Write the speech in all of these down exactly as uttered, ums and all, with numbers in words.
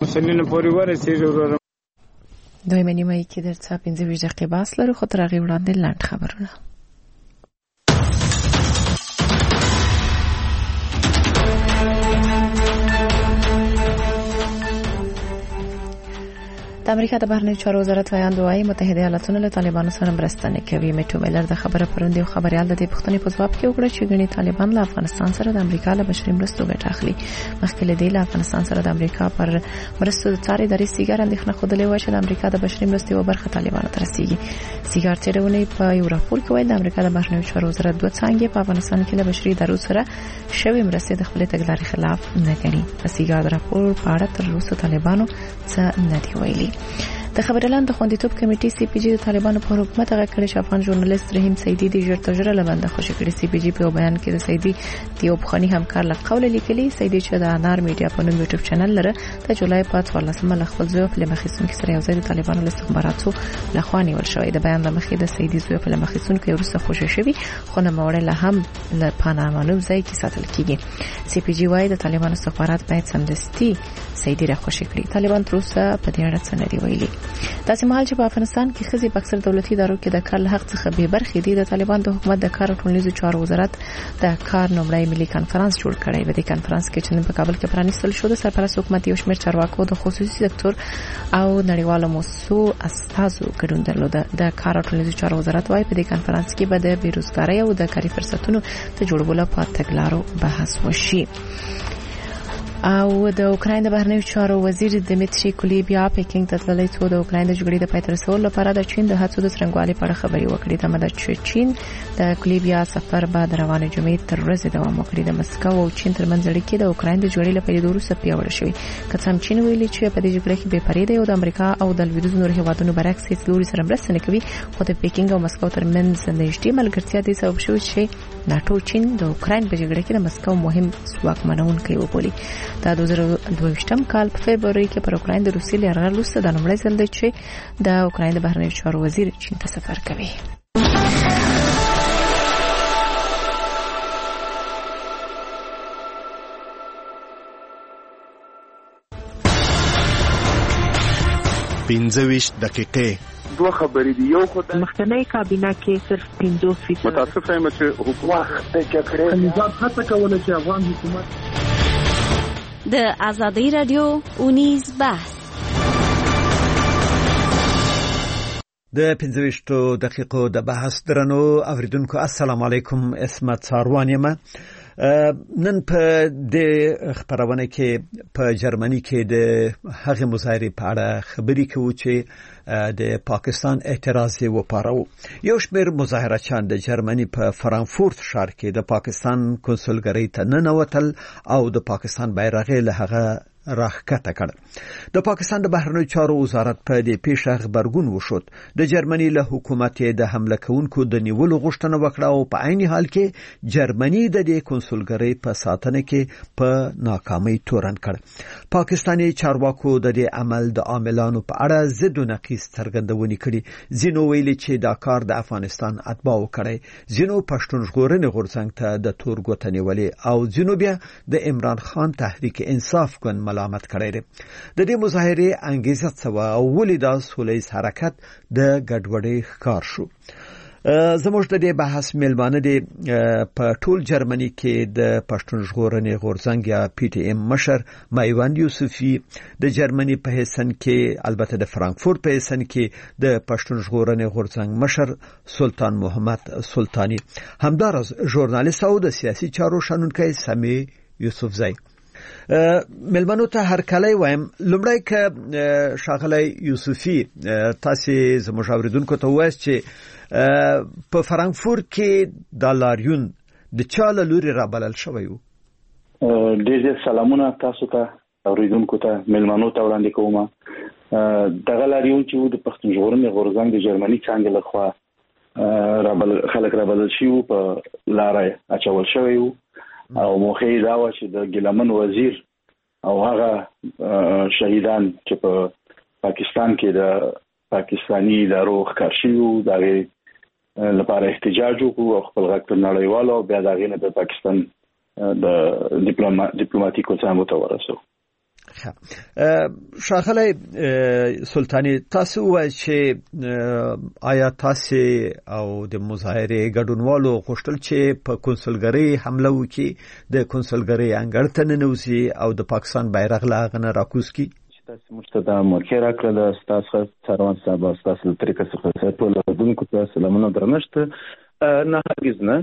سلینه پورې ورسېږي ورور. دویمه نیمه کې درڅه پنځه ویشت دقیقې بحث لرو، خو تر هغې وړاندې لنډ خبرونه. د امریکا د بهرنیو چارو وزارت وایاند وايي متحده ایالاتونه له طالبانو سره مرسته نه کوي. میټو میلر د خبره پرونده یو خبريال د دې پوښتنې په ځواب کې وکړه چې ګڼي طالبان له افغانستان سره د امریکا له بشري مرستو ګټه اخلي. مخکې له دې له افغانستان سره د امریکا پر مرستو د څاري د سیګار اندېښنه خوده لوي چې د امریکا د بشري مرستو یو برخه طالبانو ته رسیږي. سیګار تیرونه په یو راپور کې وایي د امریکا د بهرنیو چارو وزارت دوه څانګې په افغانستان کې له بشري ادارو سره شوې مرستې د خپل تګلارې خلاف نه ګڼي. په سیګار راپور په اړه تر اوسه طالبانو څه نه دی ویلي. د خبرلاند د خوندیتوب کمیټې سی پی جی د طالبانو په حکومت هغه کړي چې افغان ژورنالیست رحیم سیدی د ژړ تجربه لبنده خوشی کړي. سی پی جی په بیان کې د سیدی د یو بخښنی همکار له قول لیکلي سیدی چې د انار میډیا په نوم یوټیوب چینل لري د جولای په څوارلسمه له خپل زوی په لمخیسون کې سره یو ځای د طالبانو له استخباراتو له خوا نیول شوی. د بیان لمخې د سیدی زوی په لمخیسون کې ورسره خوشی شوی خو نه موړ له هم له پانامانو ځای کې ساتل کیږي. سی پی جی وايي د طالبانو استخبارات باید سمدستي سیدی را خوشی کړي. طالبان تر اوسه په دې اړه څه نه دی ویلي. داسې مهال چې په افغانستان کې خزي په اکثر دولتي ادارو کې د کار حق څخه به برخې دي، د طالبان د حکومت د کار او ټولنیزو چارو وزارت د کار نومړی ملي کانفرنس جوړ کړی. په دې کانفرنس کې چې په کابل کې پرانیستل شو د سرپرست حکومت یو شمېر چارواکو د خصوصي سکتور او نړیوالو موسسو استازو ګډون درلود. د کار او ټولنیزو چارو وزارت وايي په دې کانفرنس کې به د بیروزګارۍ او د کاري فرصتونو د جوړولو په تګلارو بحث وشي. او د اوکراین د بهرنیو چارو وزیر دمیتری کولیبیا پکینګ ته تللی څو د اوکراین د جګړې د پای ته رسولو لپاره د چین د هڅو د څرنګوالي په اړه خبري وکړي. د مده چې چین د کولیبیا سفر بعد روانه جمعې تر ورځې دوام وکړي. د مسکو او چین ترمنځ اړیکې د اوکراین د جګړې لپاره د روسیې پیاوړې شوې. کڅم چین ویلي چې په دې جګړه کې بې پرېده او د امریکا او د لویدیځ نور هیوادونو برعکس هیڅ لوري سره مرسته نه کوي. خو د پکینګ او مسکو ترمنځ نږدې ملګرتیا د سبب شوې چې ناتو چین د اوکراین په جګړه کې د مسکو مهم ځواکمنونکی وبولي. د دوه زره دوه ویشتم کال په فبرवरी کې پر اوکراین د روسیې لرغړ وروسته د نومړی ځل دی چې د اوکراین د بهرنیو چارو وزیر چین ته سفر کوي. پنځه ویشت دقیقې دوه خبرې دي. یو خو د مخکنی کابینه کې صرف پنځوس فیصد متاسفه یم چې حکومت د جګړې نظام هڅه کوله چې افغان حکومت د ازادي رادیو اونیز بحث د پنځه ویشت دقیقو د بحث درنو اوریدونکو السلام علیکم. اسمت ساروان یم. نن په دې خبرونه کې په جرمني کې د هغه مظاهره په اړه خبري کوو چې د پاکستان اعتراض یې وپارو. یو شمېر مظاهرچیان د جرمني په فرانکفورت ښار کې د پاکستان کنسولګرۍ ته ننوتل او د پاکستان بیرغ له هغه راښکته کړ. د پاکستان د بهرنیو چارو وزارت په دې پیښه خبرګون وشود. د جرمني له حکومت د حمله کوونکو د نیولو غوښتنه وکړه او په عین حال کې جرمني د دې کنسولګرۍ په ساتنه کې په ناکامۍ تورن کړ. پاکستاني چارواکو د دې عمل د عاملانو په اړه ضد او نقیض څرګندونې کړې. ځینو ویلي چې دا کار د افغانستان اتباعو کړی، ځینو پښتون ژغورنې غورځنګ ته د تور ګوته نیولې او ځینو بیا د عمران خان تحریک انصاف ګوند ملامت کړی دی. د دې مظاهرې انګیزه څه و او ولې دا سولیز حرکت د ګډوډۍ ښکار شو؟ زموږ د دې بحث میلمانه دي په ټول جرمني کې د پښتون ژغورنې غورځنګ یا پی ټی ایم مشر میوند یوسفی، د جرمني په حسن کې البته د فرانکفورت په حسن کې د پښتون ژغورنې غورځنګ مشر سلطان محمد سلطانی، همدارس ژورنالیست او د سیاسي چارو شنونکی سمی یوسفزی. ملمنو ته هر کله وایم لومړی که شاغلی یوسفی تاسو زموږ اوریدونکو ته وایي چې په فرانکفورت کې د لاریون د چاله لوري را بلل شوی وو. ډېر سلامونه تاسو ته اوریدونکو ته ملمنو ته وړاندې کوم. دغه لاریون چې د پښتون ژغورنې غورځنګ د جرمني څنګه لخوا را بل خلک را بلل شي په لارې اچول شوی وو او موخه دا و چې د ګلمن وزیر او هغه شهیدان چې په پاکستان کې د پاکستانی ادارو ښکار شوي وو دغه لپاره احتجاج وکړو او خپل غږ تر نړیوالو بیا دغه نه د پاکستان د ډیپلوماټیکو څانګو ته ورسو. شاغلی سلطانی تاسو وایي چې آیا تاسو او د مظاهره ګډونوالو غوښتل چې په کنسولګری حمله وکړي د کنسولګری انګړ ته ننوځي او د پاکستان بیرغ لا غنه راکوز کی تاسو مشتدا مورخه راکړه تاسو څاروان صاحب تاسو طریقه څخه ټول دونکو ته سلامونه درنښت نه هرگز نه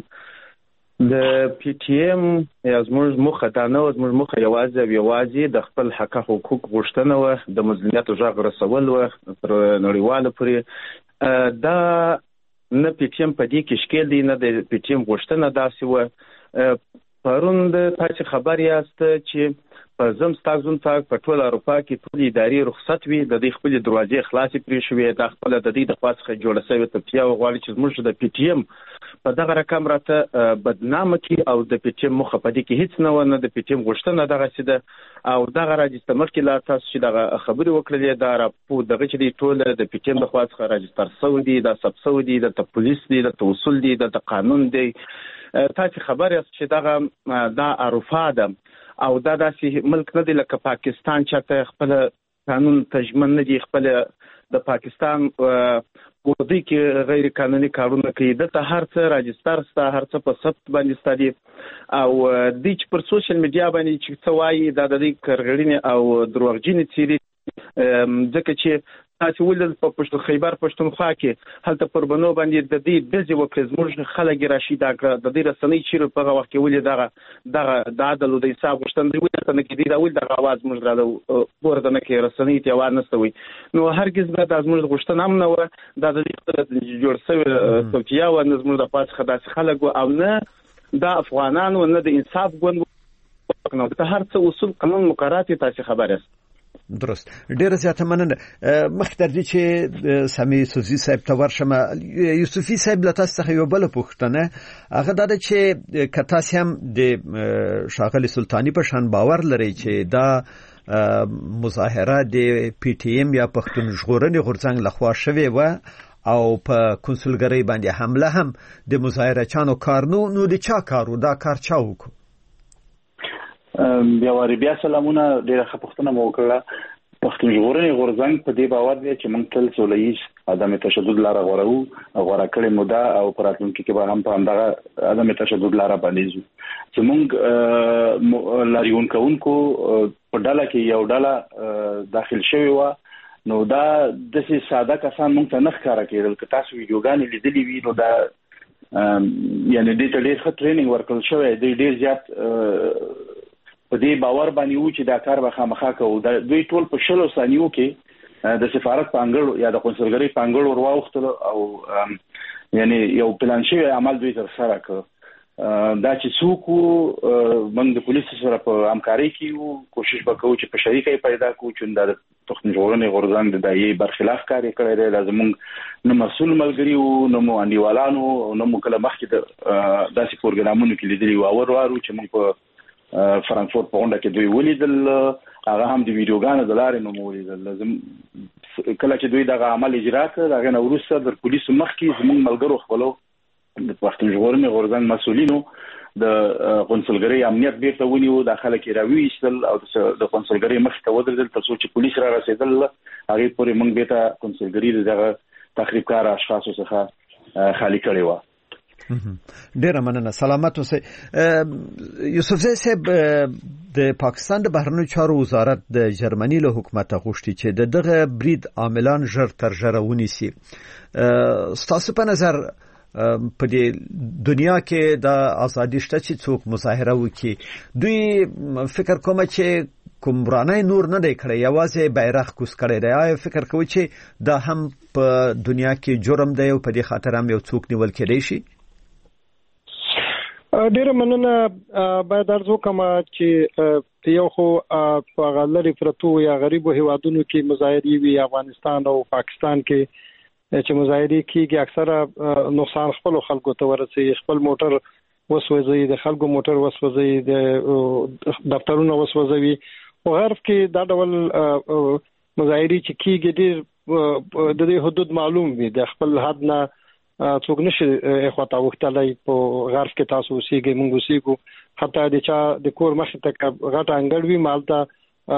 د پی ټی ایم یا زموږ مخه دا نه زموږ مخه یوازې او یوازې د خپل حق حقوق غوښتنه و د مظلومیت غږ رسول و تر نړیواله پورې دا نه پی ټی ایم په دې کې شکل دی نه د پی ټی ایم غوښتنه داسې و پرون د تاسو خبر یاست چې په زمستازون پاک په ټول اروپا کې ټول اداري رخصت وي د دې خپل دروازې خلاصې پرې شوې د خپل د دې د خاصه جوړه شوی ته پیاو غواړي چې موږ د پی ټی ایم په دغه رقم راته بدنامه کی او د پی ټی ایم مخه په دې کې هیڅ نه و نه د پی ټی ایم غوښتنه دغه سیده او دغه راجستر مخکې لا تاسو چې دغه خبري وکړلې دا راپور دغه چې دی ټول د پی ټی ایم د خاصه راجستر سعودي د سب سعودي د پولیس دی د توسل دی د قانون دی تاسو خبر یاست چې دغه دا عرفه ده او دا داسې ملک نه دی لکه پاکستان چې خپل قانون تجمن نه دی خپل د پاکستان ګوردی کې غیر قانوني کارونه کوي د هر څه راجستر ستا هر څه په ثبت باندې ستدي او د چې پر سوشل میډیا باندې چې څه وایي دا د دې کرغړینې او دروغجنې تیری ځکه چې تاسو ولل په پښتو خیبر پښتونخوا کې هلته پر بنو باندې د دې بزي وکړ زموږ خلک راشي دا د دې رسنۍ چې په هغه وخت کې ولې دغه دغه د عدل او د حساب غوښتنه دی ولې ته نه کې دی دا ول د आवाज موږ راو ورته نه کې رسنۍ ته وانه نستوي نو هرگز به د زموږ غوښتنه هم نه و دا د دې جوړ شوی توکیا او زموږ د پات خدای خلک او نه د افغانانو نه د انصاف ګوند نو د هر څه اصول قانون مقررات تاسو خبر است درست ډیر زیاته مننه مخکې دې چې سامي سوزي صاحب ته ورشم یوسفي صاحب له تاسو څخه یو بل پوښتنه هغه دا چې کتا سم د شاغلي سلطانی په شان باور لري چې دا مظاهره د پی ټی ایم یا پښتون ژغورنې غورځنګ لخوا شوه و او په کنسولګری باندې حمله هم د مظاهره چانو کارنو نو د چا کارو دا کار چا وکړو بیا وری بیا سلامونه ډیره خپختنه مو وکړه پښتون ژغورنې غورځنګ په دې باور دی چې موږ تل سولهییز عدم تشدد لاره غوړو او غوړه کړې مودا او پراتونکو کې به هم په همدغه عدم تشدد لاره باندې ځو چې موږ لاریون کوونکو په ډله کې یو ډله داخل شوی و نو دا د سي ساده کسان موږ ته نه ښکارا کېدل که تاسو ویډیوګانې لیدلې وي نو دا یعنی د ډېر ښه ټریننګ ورکړل شوی دی ډېر زیات په دې باور باندې و چې دا کار به خامخا کوو د دوی ټول په شلو ثانیو کې د سفارت پانګړو یا د کنسولګری پانګړو ورواوختل او یعنی یو پلان شوی عمل دوی تر سره کړ دا چې څوک موږ د پولیس سره په همکاري کې کوشش وکړو چې په شریکه پیدا کوو چې د پښتون ژغورنې غورځنګ د دایې برخلاف کار کړی دی لازم نو مسول ملګری او نو مو انډیوالانو نو مو کله مخکې د داسې پروګرامونو کې لیدلی و اور وارو چې موږ په فرانکفورت په غونډه کې دوی ولیدل هغه هم د ویډیوګانو د لارې نو ولیدل لازم کله چې دوی دغه عمل اجرا کړ هغه نو وروسته د پولیسو مخکې زموږ ملګرو خپلو د پښتون ژغورنې غورځنګ مسؤلینو د کنسولګری امنیت بیرته ونیو د خلک راويشتل او د کنسولګری مخ ته ودرېدل تر څو چې پولیس را رسیدل هغه پورې موږ به ته کنسولګری دغه تخریبکار اشخاصو څخه خالی کړی و ډیره مننه سلامت اوسئ یوسف زئی صاحب د پاکستان د بهرنیو چارو وزارت د جرمني له حکومت غوښتي چې د دغه برید عاملان ژر تر ژره ونیسي ستاسو په نظر په دې دنیا کې د ازادي شته چې څوک مظاهره وکړي دوی فکر کوم چې کوم برانه نور نه دی کړی یوازې بیرغ کوس کړی دی آیا فکر کوي چې دا هم په دنیا کې جرم دی او په دې خاطر هم یو څوک نیول کېدی شي ډیره مننه باید ارزو کما چې یو خو په غلري پرتو یا غریبو هیوادونو کې مظاهرې وی افغانستان او پاکستان کې چې مظاهرې کېږي اکثره نقصان خپل خلکو ته ورسي خپل موټر وسوځي د خلکو موټر وسوځي د دفترونو وسوځي او غرب کې دا ډول مظاهرې چې کېږي د دې حدود معلوم وي د خپل حد نه څوک نشي اخواته وختلای په غرب کې تاسو اوسېږئ موږ اوسېږو حتی د چا د کور مخ ته غټ انګړ وی مالته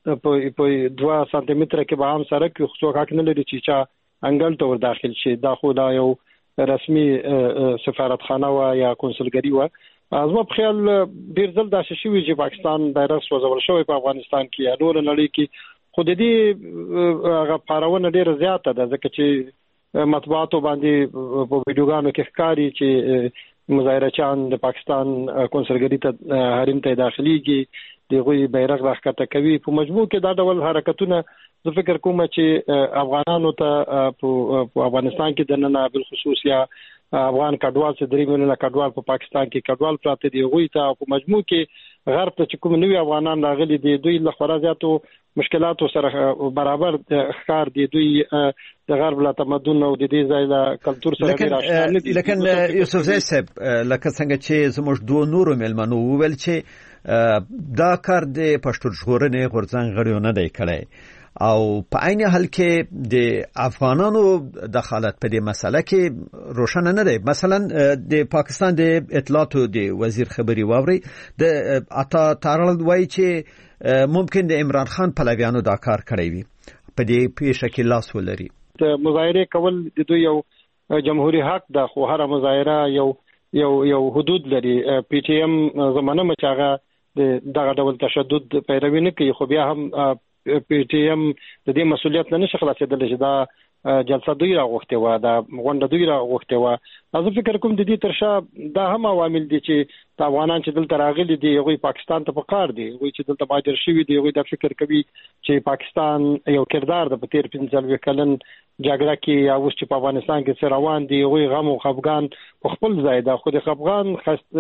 په په دوه سانتي متر کې به هم سره کې خصوصا حق نه لري چې چا انګل ته ور داخل شي. دا خو دا یو رسمي سفارتخانه و یا کنسولګری و. ازما په خیال ډیر ځل دا شوی چې پاکستان بیرغ سوځول شوی په افغانستان کې یا نور نړۍ کې، خو د دې هغه پارونه ډیر زیاته ده ځکه چې مطبوعاتو باندې په ویډیوګانو کې ښکاري چې مظاهرچیان د پاکستان کنسولګری ته حریم ته داخليږي، دغه بیرغ راښکته کوي. په مجموع کې دا ډول حرکتونه زه فکر کوم چې افغانانو ته په افغانستان کې د نن بل خصوص یا افغان کډوال چې درې میلیونه کډوال په پاکستان کې کډوال پراته دي، غوي ته په مجموع کې غرب ته چې کوم نوې افغانان راغلي دي دوی له خورا زیاتو مشکلاتو سره برابر ښکار دي. دوی د غرب له تمدن او د دې ځای له کلچر سره ډیر آشنا دي. لیکن یوسف زئی صاحب لکه څنګه چې زموږ دوه نورو ملمنو وویل چې دا کار د پښتون ژغورنې غورځنګ غړیو نه دی کړی او په عین حال کې د افغانانو دخالت په دې مسله کې روشن نه دی. مثلا د پاکستان د اطلاعاتو د وزیر خبري واوري د عطا تارل وایي چې ممکن د عمران خان پلویانو دا کار کړی وي، په دې پیښه کې لاس ولري. د مظاهره کول د دوی یو جمهوریت حق ده، خو هر مظاهره یو یو یو حدود لري. پی ټی ایم زمانه مچاغه د دغه ډول تشدد پیروي نه کوي، خو بیا هم پی ټی ایم د دې مسولیت نه نشي خلاصېدل چې دا جلسه دوی راغوښته و، دا غونډه دوی راغوښته و. زه فکر کوم د دې ترشا دا هم عوامل دي چې د افغانان چې دلته راغلي دي هغوی پاکستان ته پکار دي، هغوی چې دلته مهاجر شوي دي هغوی دا فکر کوي چې پاکستان یو کردار د په تیر پنځه کلن جګړه کې یا اوس چې په افغانستان کې څه روان دي هغوی غم او خفګان په خپل ځای ده، خو د خفګان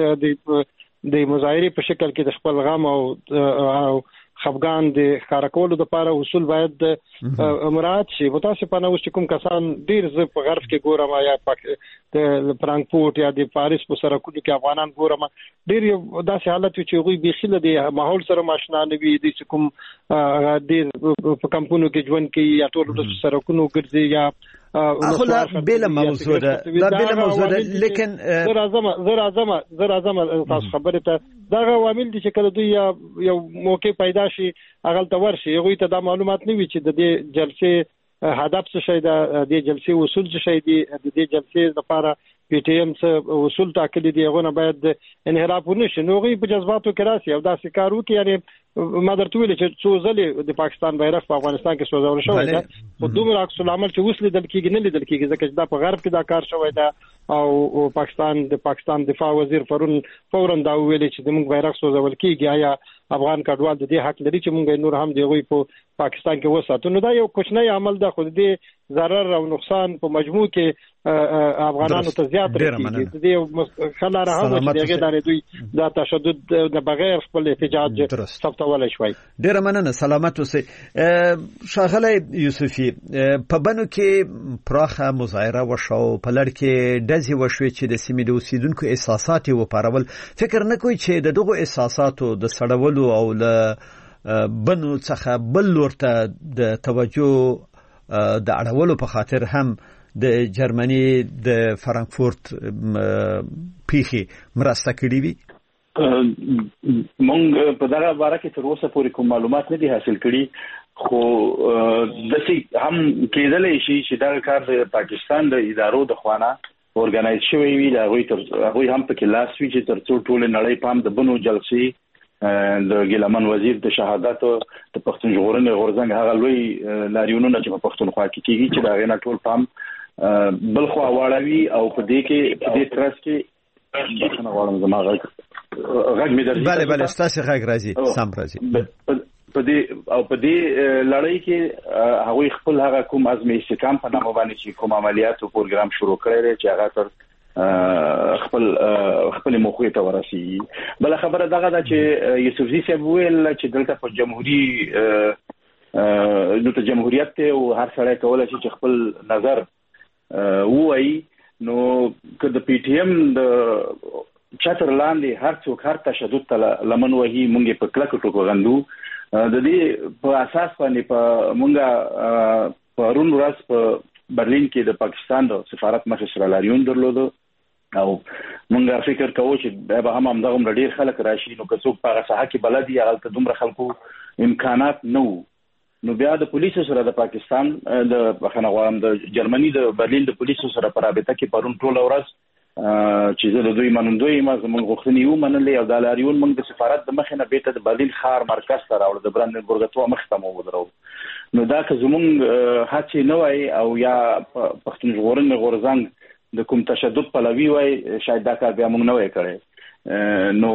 د مظاهرې په شکل کې د خپل غم او خفګان د ښکارا کولو لپاره اصول باید مراعات شي. متاسفانه اوس کوم کسان ډیر ز په غرب کې ګورم یا د فرانکفورت یا د پاریس په سرکونو کې افغانان ګورم، ډیر داسې حالت چې غوي بيخله د ماحول سره ماشنا نه وي، د کوم د په کمپونو کې ژوند کوي یا ټول د سرکونو ګرځي یا اخلا بلا موضوع ده دا بلا موضوع ده. لیکن زر اعظم زر اعظم زر اعظم تاسو خبره ته دا عوامل دي چې کله دوی یو موقع پیدا شي هغه ته ورشي هغه ته دا معلومات نه وي چې د دې جلسې هدف څه شي، د دې جلسې اصول څه شي دي، د دې جلسې لپاره پی ټی ایم څه اصول ټاکلي دي، هغه نه باید انحراف ونشي. نو غي په جذباتو کې راسي او دا سکارو کې یعنی ما درته ویل چې څو ځلې د پاکستان بیرغ په افغانستان کې سوځول شوی دی، خو دومره عکس العمل چې وسلی دل کېږي نه لیدل کېږي ځکه چې دا په غرب کې دا کار شوی دی او پاکستان د پاکستان دفاع وزیر پرون فورا دا ویل چې د موږ بیرغ سوځول کېږي. آیا افغان کډوال د دې حق لري چې موږ نور هم دی غوي په پاکستان کې وساتو؟ نو دا یو کوچنی عمل ده، خو د ضرر او نقصان په مجموع کې افغانانو ته زیات رسیږي. د دې خلاره هم چې دغه د دوی دا تشدد د بغیر خپل احتجاج ثبتول شوی. ډیر مننه، سلامت اوسئ. شاغله یوسفی په بنو کې پراخه مظاهره وشو، په لړ کې دزي وشوي چې د سیمې د اوسیدونکو احساسات و پارول. فکر نه کوي چې د دغه احساساتو د سړولو او له بنو څخه بل ورته د توجه د اړولو په خاطر هم د جرمني د فرانکفورت پیخي مرسته کړې وي؟ مونږ په دغه باره کې تر اوسه پورې کوم معلومات نه دي حاصل کړي، خو داسې هم کېدلی شي چې دا کار د پاکستان د ادارو د خوانه اورګنایز شوی وي، دا غوي تر غوي هم پکې لاس وی چې تر څو ټول نړۍ پام د بنو جلسې د ګیلمن وزیر د شهادت د پښتون ژغورنې غورځنګ هغه لوی لاریونونه چې په پښتونخوا کې کیږي چې دا غنا ټول پام بل خو واړوي او په دې کې په دې ترڅ کې بخنه غواړم زما غږ غږ مې درځي. بله بله ستاسو غږ راځي، سم راځي. په دې او په دې لړۍ کې هغوی خپل هغه کوم عزم استحکام په نامه باندې چې کوم عملیات او پروګرام شروع کړی دی چې هغه تر خپل خپل موخې ته ورسي. بل خبره دغه ده چې یوسف زئی صاحب ویل چې دلته په جمهوریت نو ته جمهوریت ته او هر سړی کولای شي چې خپل نظر وایي، نو که د پی ټی ایم د چتر لاندې هر څوک هر تشدد ته لمن وهي مونږ په کلکو ټکو غندو. د دې په اساس باندې په مونږه په رون ورځ په برلین کې د پاکستان د سفارت مخې سره لاریون درلوده او مونږه فکر کوو چې به هم همدغه ډېر خلک راشي، نو که څوک په هغه ساحه کې بلدي هغه ته دومره خلکو امکانات نه وو. نو بیا د پولیسو سره د پاکستان د بخنوام د جرمني د برلین د پولیسو سره په رابطه کې پرون ټول ورځ چې زه د دوی منندوی ما زموږ غوښتنې یو منلې او د لاریون موږ د سفارت د مخې نه بیرته د برلین ښار مرکز ته راوړو، د برندنبورګ ته مخ ته مو ودرو. نو دا که زموږ هڅې نه وای او یا پښتون ژغورنې غورځنګ د کوم تشدد پلوي وای، شاید دا کار بیا موږ نه وای کړی. نو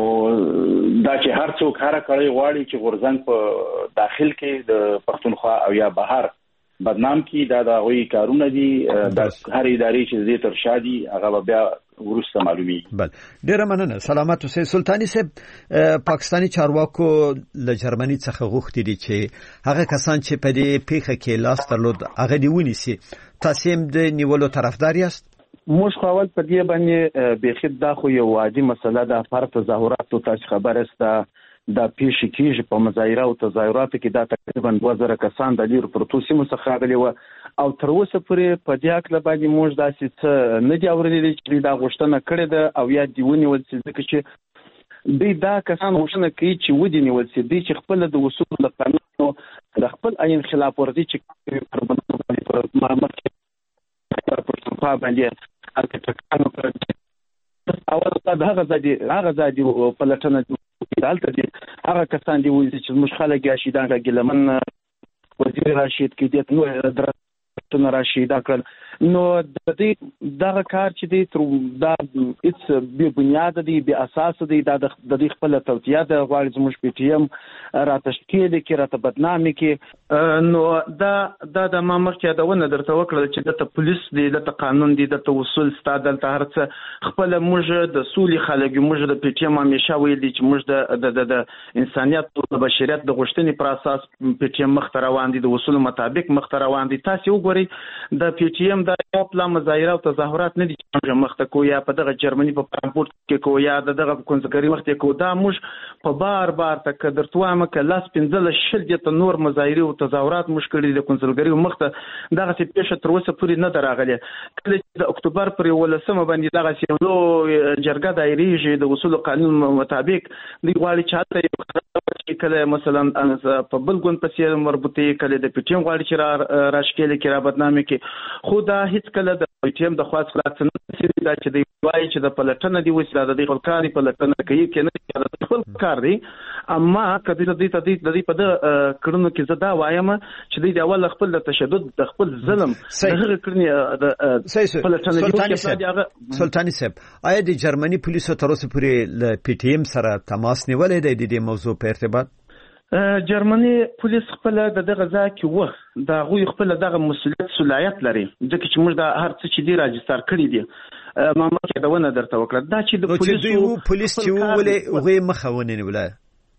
دا چې هر څوک هر کړي غواړي چې غورځنګ په داخل کې د پښتونخوا او یا بهر بدنام کی، دا د غوي کارونه دي، د هر ادارې چې دې تر شادي هغه بیا ورسته معلومي. بل ډیره مننه. سلامات اوسئ. سلطانی صاحب، پاکستانی چارواکو له جرمني څخه غوښتي دي چې هغه کسان چې په دې پیښه کې لاس درلود هغه دی ونیسي. تاسو هم د نیولو طرفدار یاست؟ موږ خو اول په دې باندې بخید دا خو یو عادي مسله ده. پر تظاهرات او تاسو خبره استه د پیښې کېږي په مظاهره او تظاهرات کې دا تقریبا دوه زره کسان د لیرو پروتو سیمو څخه راغلي و او تر اوسه پورې په دې اړه باندې موږ داسې څه نه دی اورېدلی چې دا غوښتنه کړې ده او یا دی ونیول شي، ځکه چې دوی دا کسان غوښتنه کوي چې ودی نیول شي، دوی چې خپل د اصولو د قانون د خپل عین خلاف ورزي چې پر باندې معاملات پښتونخوا باندې الکترکانو پر اول دا هغه ځدي هغه ځدي په لټنه دالته دي هغه کسان دی چې موږ خلک یا شیدان راګلمن وزیر راشد کې دې نو درته راشد کړل. نو د دې دغه کار چې دی تر دا هیڅ به بنیاد دی به اساس دی دا د دې خپل توتیا د غواړي زموږ پی ټی ایم را تشکیل کې را ته بدنامي کې. نو دا دا د ما مخکې دا ونه درته وکړل چې د پولیس دی د قانون دی د اصول ستادل ته هرڅه خپل موږ د سولې خلک موږ د پی ټی ایم همیشه ویل دي چې موږ د د د انسانيت او د بشریت د غوښتنې پر اساس پی ټی ایم مخ ته روان دي، د اصول مطابق مخ ته روان دي. تاسو وګورئ د پی ټی ایم د یو پلا مظاهره او تظاهرات نه دي چې موږ مخ ته کو یا په دغه جرمني په فرانکفورت کې کو یا دغه کنځګری وخت کې کو، دا موږ په بار بار تک درتوامه ک لاس پنځل شل د نور مظاهره او تظاهرات مشکل دي د کنځګری مخ ته دغه څه پیښه تر اوسه پورې نه دراغله. کله چې د اکتوبر پر ولسمه باندې دغه سیمو جرګه دایریږي د اصول قانون مطابق دی غواړي چې کله مثلا په بل ګوند پسې مربوطه کله د پی ټی ایم غواړي چې راشکېل کې را بدنامي کې، خو دا هیڅ کله د پی ټی ایم د خاص خلاص نه سي دا چې دی وایي چې د پلټنه دی وسیله د دې خلکاري پلټنه کوي کې نه د خپل کار دی. اما کدی د دې تدې د دې په د کړنو کې زدا وایم چې د اول خپل د تشدد د خپل ظلم دغه کړنی د پلټنه. سلطانی صاحب، آیا د جرمني پولیسو تر اوسه پورې له پی ټی ایم سره تماس نیولې دی د دې موضوع په ارتباط؟ جرمني پولیس خپل د دغه ځای کې و دا غوي خپل دغه مسولیت صلاحیت لري، ځکه چې موږ د هر څه چې دی راجستر کړی دی. ما مخکې دا ونه درته وکړه دا چې د پولیسو پولیس چې ولې هغه مخاونه نه ولا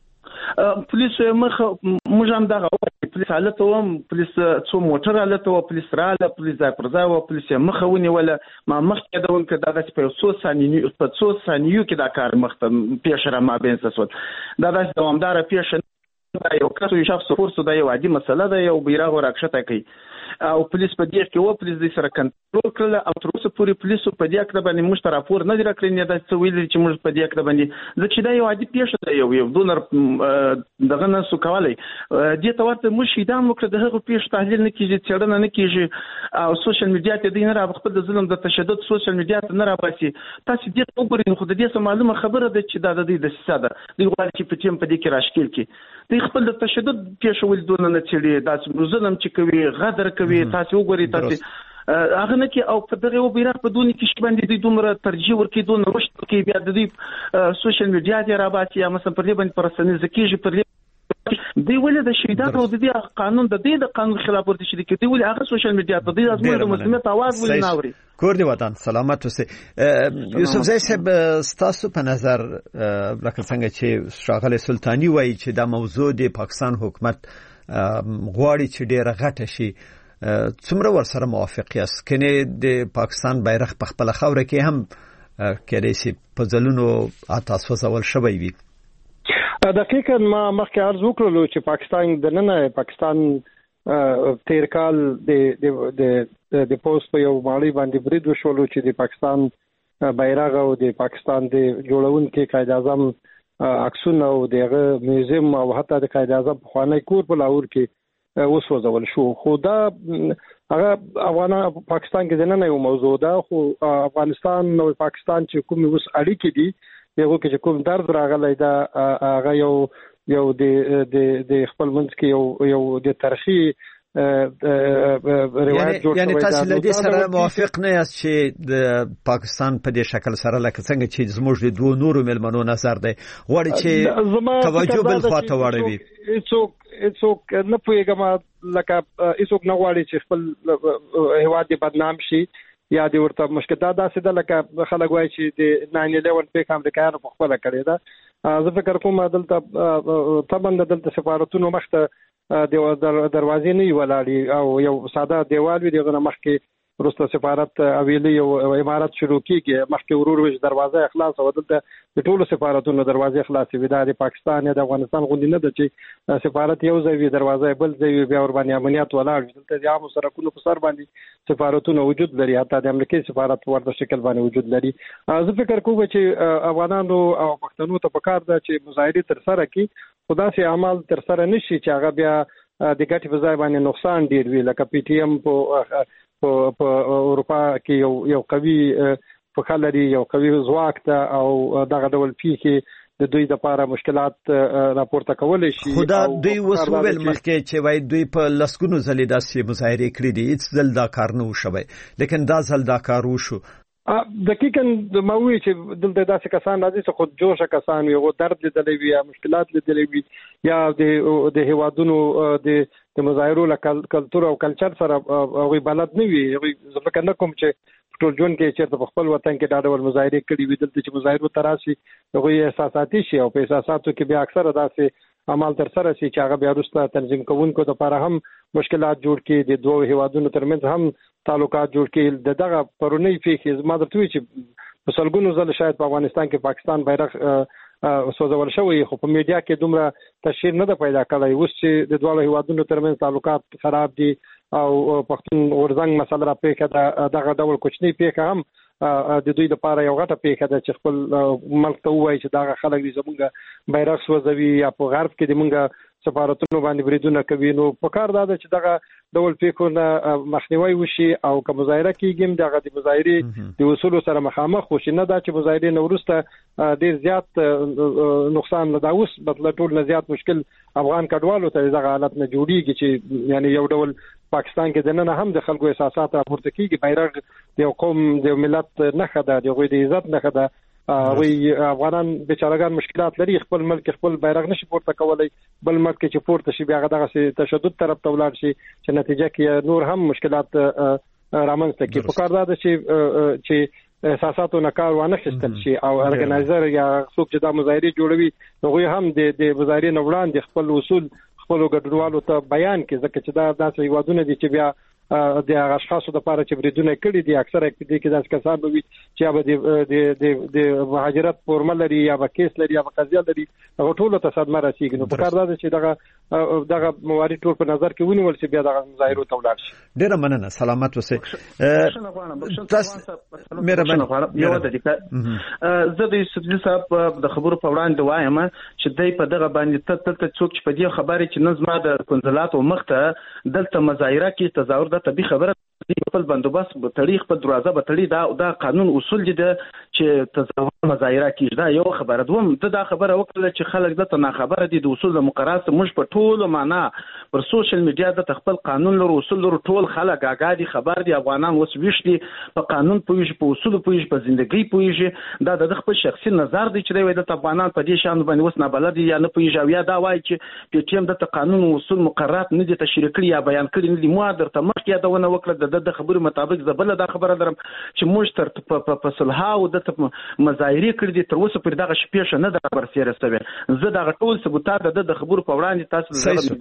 پولیس مخ موږ هم دغه پولیس حالت وم پولیس څو موټر حالت و پولیس رااله پولیس ځای پر ځای و پولیس مخاونه ولا ما مخکې دا ونه دغه په څو ثانیو په څو ثانیو کې دا کار مخته پیښه را ما بین تاسو دا د دوامدار پیښه دا یو کس یو شخص فورس دا یو عادي مسله ده، یو بیرغ ورکشته کوي او پولیس په دې کې و پولیس د سره کنټرول کړل او تر اوسه پورې پولیس په دې کې باندې موږ ته راپور نه درکړي نه دا څه ویل چې موږ په دې کې باندې ځکه دا یو عادي پیښه ده، یو یو دونر دغه نه سو کولای دې ته ورته موږ شیدان وکړه د هغه پیښه تحلیل نه کیږي، څېړنه نه کیږي او سوشل میډیا ته دین را خپل د ظلم د تشدد سوشل میډیا ته نه را باسي. تاسو دې وګورئ خو د دې معلومه خبره ده چې دا د دې د ساده دی غواړي چې په ټیم په دې کې راشکیل کی دی خپل د تشدد پیښه ول دونه نه چړي دا ظلم چې کوي غدر کوي. تاسو وګورئ تاسو هغه نه کې او په دغه وبیرغ په دونی کې شبندې د دومره ترجیح ورکې دون رشد کې بیا د دې سوشل میډیا دی را باسي یا مثلا پر دې باندې پرسنل زکیږي پر دې دی ولې د شیدان او د دې قانون د دې د قانون خلاف ورته شي کې دی ولې هغه سوشل میډیا ته د ازموینې د مسلمانات आवाज ولې ناوري. کور دی وطن سلامت اوسئ. یوسف زئی صاحب ستاسو په نظر لکه څنګه چې شاغله سلطانی وایي چې دا موضوع د پاکستان حکومت غواړي چې ډیره غټه شي، څومره ور سره موافق یاست؟ کنه د پاکستان بیرغ په خپل خوره کې هم کېدای شي په ځلونو تاسو وسول شوی وي؟ دقیقاً ما مخکې عرض وکړلو چې پاکستان د نن پاکستان تیر کال د د د پوسټ په یو مالی باندې برید وشولو چې د پاکستان بیرغ او د پاکستان د جوړونکو قائد اعظم عکسونه او دغه میوزیم او حتی د قائد اعظم په خوانی کور په لاهور کې وسوځول شو. خو دا هغه افغان پاکستان کې نه یو موضوع ده، خو افغانستان او پاکستان چې کوم اوس اړیکې دي یو کې کوم درد راغلی دا هغه یو یو د د خپل منځ کې یو یو د تاریخي روایت جوړ یعنی تاسو له دې سره موافق نه یاست چې د پاکستان په دې شکل سره لکه څنګه چې زموږ د دوه نورو ملمنو نظر دی غواړي چې توجه بل خواته واړوي؟ هیڅوک هیڅوک نه پوهیږم لکه هیڅوک نه غواړي چې خپل هیواد بدنام شي یا د ورته مشکلات داسې ده لکه خلک وایي چې د ناین الیون پیک امریکایانو په خپل کړی ده. زه فکر کوم دلته طبعا دلته سفارتونو مخته د دروازې نه ولاړې او یو ساده دیوال وي دغه مخکې وروسته سفارت اویلی او امارات شروع کیږي مخکې ورور وش دروازه اخلاص او دلته د ټولو سفارتونو دروازې خلاصې وي. د پاکستان یا د افغانستان غوندي نه ده چې سفارت یو ځای وي دروازه بل ځای وي بیا ور باندې امنیت ولاړ وي. دلته د عام سرکونو په سر باندې سفارتونو وجود لري، حتی د امریکای سفارت ورته شکل باندې وجود لري. زه فکر کوم چې افغانانو او پښتنو ته پکار ده چې مظاهرې تر سره کړي، خدا سي اعمال تر سره نشي چې هغه بیا د ګټې په ځای باندې نقصان ډیر وي. لکه پی ټی ایم په په اروپا کې یو یو قوي په خلري یو قوي ځواک ته او دغه ډول پیښې د دوی لپاره مشکلات راپورته کولای شي. خدا دوی وسوول مخکې چې وای دوی په لسګونو ځلې داسې مظاهره کړې دي، هیڅ ځل دا کار نه وشوي، لیکن دا ځل دا کار وشو. دقیقاً ماوی چې دلته داسې کسان راځي چې خود جوشه کسان وي، او درد لیدلی وي یا مشکلات لیدلی وي یا د د هیوادونو د د مظاهرو له کلتور او کلچر سره هغوی بلد نه وي. زه فکر نه کوم چې ټول ژوند کې چېرته په خپل وطن کې دا ډول مظاهرې کړي وي. دلته چې مظاهرو ته راشي هغوی احساساتي شي او په احساساتو کې بیا اکثره داسې عمل تر سره شي چې هغه بیا وروسته تنظیم کوونکو لپاره هم مشکلات جوړ کړي، د دوه هیوادونو ترمنځ هم تعلقات جوړ کړي. د دغه پرونی پیښې زما درته وایي چې په سلګونو ځله شاید په افغانستان کې پاکستان بیرغ سوځول شوی، خو په میډیا کې دومره تشهیر نه ده پیدا کړی. اوس چې د دوه هیوادونو ترمنځ تعلقات خراب دي او پښتون اورزنګ مسله را پیښه ده، دغه ډول کوچنی پیښه هم د دوی لپاره یو غټه پیښه ده چې خپل ملک ته وایي چې دغه خلک دې زموږ بیرغ سوځوي یا په غرب کې د موږ سفارتونو باندې بریدونه کوي. نو په کار دا ده چې دغه ډول پیښونه مخنیوي وشي او که مظاهره کیږي دغه د مظاهرې د اصولو سره مخامخ وشي، نه دا چې مظاهرې نه وروسته ډېر زیات نقصان نه دا اوس بدله ټول نه زیات مشکل افغان کډوالو ته دغه حالت نه جوړیږي چې یعنی یو ډول پاکستان کې دنه هم د خلکو احساسات راپورته کیږي. بیرغ د یو قوم د ملت نښه ده، د هغوی د عزت نښه ده. وی افغانان بیچارهګان مشکلات لري، خپل ملک خپل بیرغ نشي پورته کولای، بل ملک چې پورته شي بیا دغه تشدد طرف ته ولاړ شي چې نتیجه کې نور هم مشکلات رامنځته کوي. په کار دا ده چې چې احساساتو نه کار وانه خستل شي او ارګنایزر یا څوک چې دا مظاهرې جوړوي هغوی هم د د مظاهرې نه وړاندې خپل اصول خپل ګډونوالو ته بیان کړي، ځکه چې دا داسې هیوادونه دي چې بیا د اشخاصو لپاره چې بریدونه کړي دي اکثره کې کې داسې کسان وي چې یا به د د د مهاجرت فورمه لري یا به کیس لري یا به قضیه لري، هغه ټول ته صدمه رسیږي. نو په کار دا چې دغه دغه موارد ټول په نظر کې ونیول چې بیا دغه مظاهرو ته ولاړ شي. ډیره مننه، سلامت اوسئ. تاسو مهرباني یو دقیقه زه د یوسفزي صاحب د خبرو په وړاندې وایم چې دای په دغه باندې ته ته څوک چې په دې خبره چې نظم د کنزلاتو مخته دلته مظاهره کې تظاهر د طبي خبره خپل بندوبست به تاریخ په دروازه به تړي، دا دا قانون اصول دي چې تظاهر مظاهره کیږي. دا یو خبره. دوم د دا خبره وکړه چې خلک دته نه خبره دي د اصول د مقررات موږ په ټولو معنا پر سوشل میډیا د خپل قانون لرو اصول لرو ټول خلک اګادي خبر دي. افغانان اوس وشتي په قانون پويږي، په اصول پويږي، په ژوندۍ پويږي. دا د خپل شخصي نظر دی چې د افغانان په دې شان باندې اوس نه بلد یا نه پويږي او یا دا وایي چې پی ټی ایم د قانون او اصول مقررات نه دي تشریح کړي یا بیان کړي نه دي. مو درته مخکې یادونه وکړه د د خبرو مطابق زبل دا خبره درم چې موږ تر په صلح او د مظاهرې کړې دي تر اوسه پر دغه شپېشه نه ده برسېره سوي. زه دغه ټول ثبوتات د خبرو په وړاندې تاسو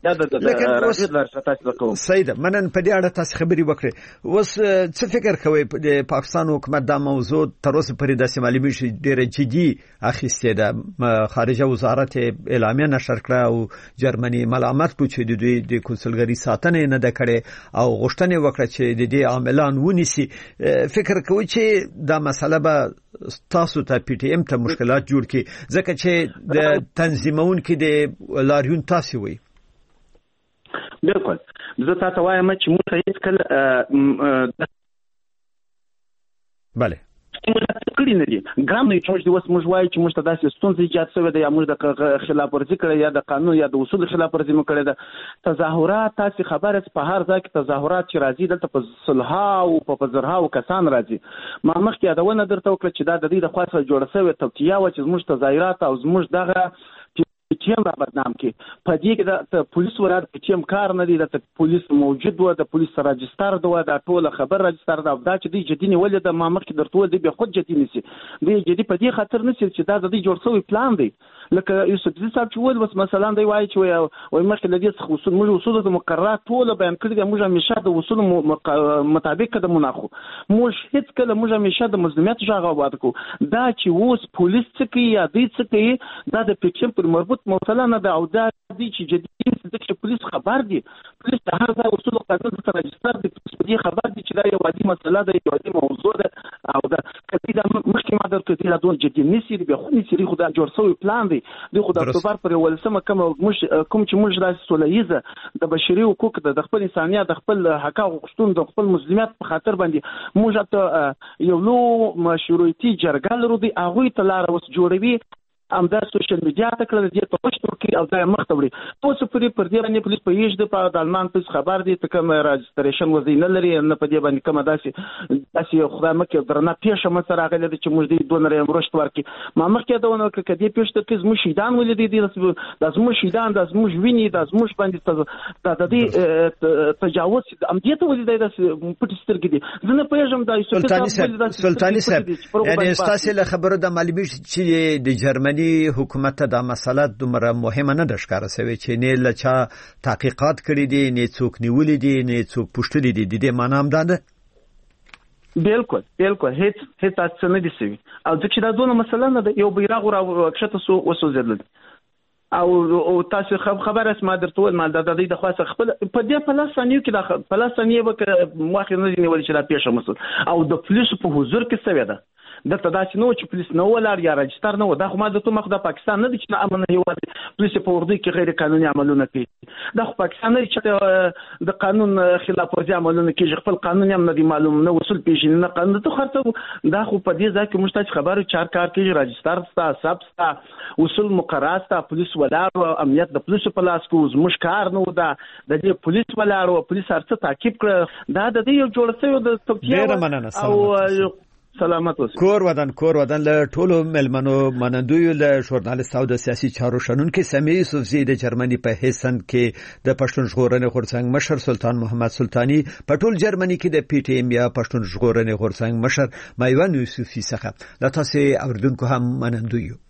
د سید منن په دې اړه تاسو خبري وکړي. اوس څه فکر کوئ د پاکستان حکومت دا موضوع تر اوسه پرې داسې معلومي شي ډېره جدي اخیستې ده؟ خارجه وزارت اعلامیه نشر کړه او جرمني ملامت کړ چې د دوی د کنسولګری ساتنه نه ده کړې او غوښتنه وکړه چې د دې عاملان ونیسي. فکر کوي چې دا مسله به تاسو ته پی ټی ایم ته مشکلات جوړ کړي ځکه چې د تنظیمون کې د لاریون تاسو وي. بالکل زه تاسو وایم چې موږ هیڅ کله bale موږ کړی نه دي ګرام نه چې موږ اوس موږ وایو چې موږ ته داسې ستونزې ایجاد شوې ده یا موږ د خلاف ورزي کړې یا د قانون یا د اصول خلاف ورزي مو کړې ده. تظاهرات تاسو خبره په هر ځای کې تظاهرات چې راځي دلته په صلحا او په زرها کسان راځي. ما مخکې یادونه درته وکړه چې دا د دې د خاصه جوړ شوی توتیا و چې موږ تظاهرات او موږ دغه پټیم را بدنام کی په دې کې د پولیس ورات پټیم کار نه دی د پولیس موجود و د پولیس راجستر دوه د ټول خبر راجستر دا دا چې دی جدي نیول د ما مخکې درته دی به خود جدي نسی دی جدي په دې خاطر نسی چې دا د دې جوړ شوی پلان دی لکه یوسف دې صاحب چې ول بس مثلا دی وایي چې وای مخکې د دې اصول موږ اصول د مقررات ټول بیان کړی موږ همیشه د اصول مطابق د مناخو موږ هیڅ کله موږ همیشه د مظلومیت ژغه واد کو دا چې اوس پولیس څخه یا دې څخه دا د پټیم پر مربوط مثلا نه دا او دا دي چې جدي چې پولیس خبر دي پولیس د هر ځای اصول قانون سره راجستر دي په خبر دي چې دا یو عادي مسله ده یو عادي موضوع ده او دا کله دا مخکې ما درته چې دا دون جدي نسی به خو نسی خو دا جوړ شوی پلان دی د خو د اکتوبر پر ولسمه کوم مش کوم چې موږ د سولهیزه د بشري حقوق د خپل انسانيت د خپل حق او غوښتنو د خپل مسلمیت په خاطر باندې موږ ته یو لو مشروعيتي جرګه لرو دی هغه ته لار وس جوړوي ام دا سوشل میډیا ته کړل دي په پښتو کې او دا مخ ته وړي تاسو پرې پر دې باندې پولیس په یوه د په دالمان پولیس خبر دي ته کوم راجستریشن وزینه لري نه په دې باندې کوم داسې داسې خدای مکه درنه پیښه مې سره غلې چې موږ دې دوه نړۍ مرشت ورکي ما مخکې دا ونه کې دې پیښه کې زموږ شیدان ولې دي د زموږ شیدان د زموږ ویني د زموږ باندې د دې تجاوز ام دې ته ولې د پټ سترګې دي زه نه پېژم دا سلطانی سلطانی صاحب یعنی تاسو له خبرو د معلومي چې د جرمني حکومت ته دا مسله دومره مهمه نه ده ښکاره شوی چې نه لچا تحقیقات کړي دي نه څوک نیولې دي نه څوک پوښتلې دي د دې معنی هم ده. بالکل بالکل هیڅ هیڅ تاسو نه دي سوي او چې دا دونه مسله نه ده یو بیرغ را کښته سو وسوځل او تاسو خبره اسمه درته ول مال د دې د خاصه خپل په دې فلسطینیو کې د فلسطینیو به مخه نه نیول چې را پیښه مسل او د پولیسو په حضور کې سوي ده دلته دا چې نو چې پولیس نو ولر یا راجستر نو دا خو ما د تو مخ د پاکستان نه دي چې امن هیواد پولیس په ورده کې غیر قانوني عملونه کوي دا خو پاکستان نه چې د قانون خلاف ورزي عملونه کوي خپل قانون هم نه دی معلوم نه وصول پیژنې نه قانون ته خرڅو دا خو په دې ځکه چې مشتاج خبرو چار کار کوي راجستر ستا سب ستا وصول مقررات ستا پولیس ولر او امنیت د پولیس په لاس کې زموږ کار نو دا د دې پولیس ولر او پولیس هرڅه تعقیب کړ دا د دې یو جوړ شوی د توکیا او سلامت اوسئ. کور ودان کور ودان له ټولو ملمنو منندوی له ژورنالیست او د سیاسي چارو شنونکو سمیع یوسفزي د جرمني په هیسن کې د پښتون ژغورنې غورځنګ مشر سلطان محمد سلطانی په ټول جرمني کې د پی ټی ایم یا پښتون ژغورنې غورځنګ مشر مایوان یوسفي څخه لا تاسو اوردونکو هم منندوی یو.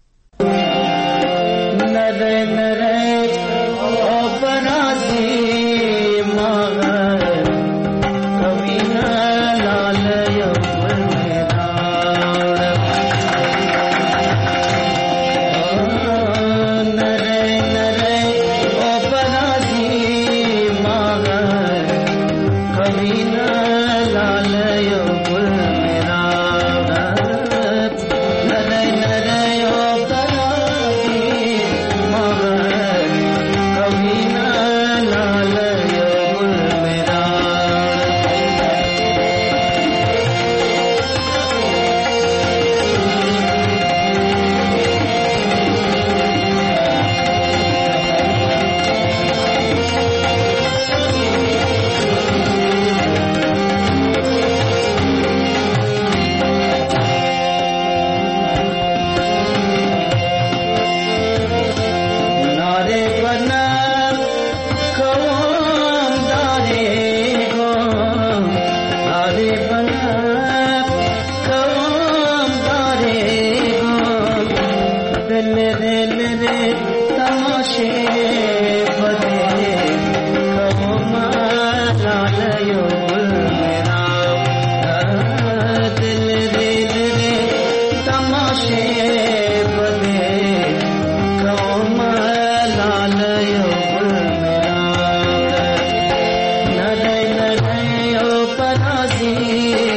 Nare nare o parasi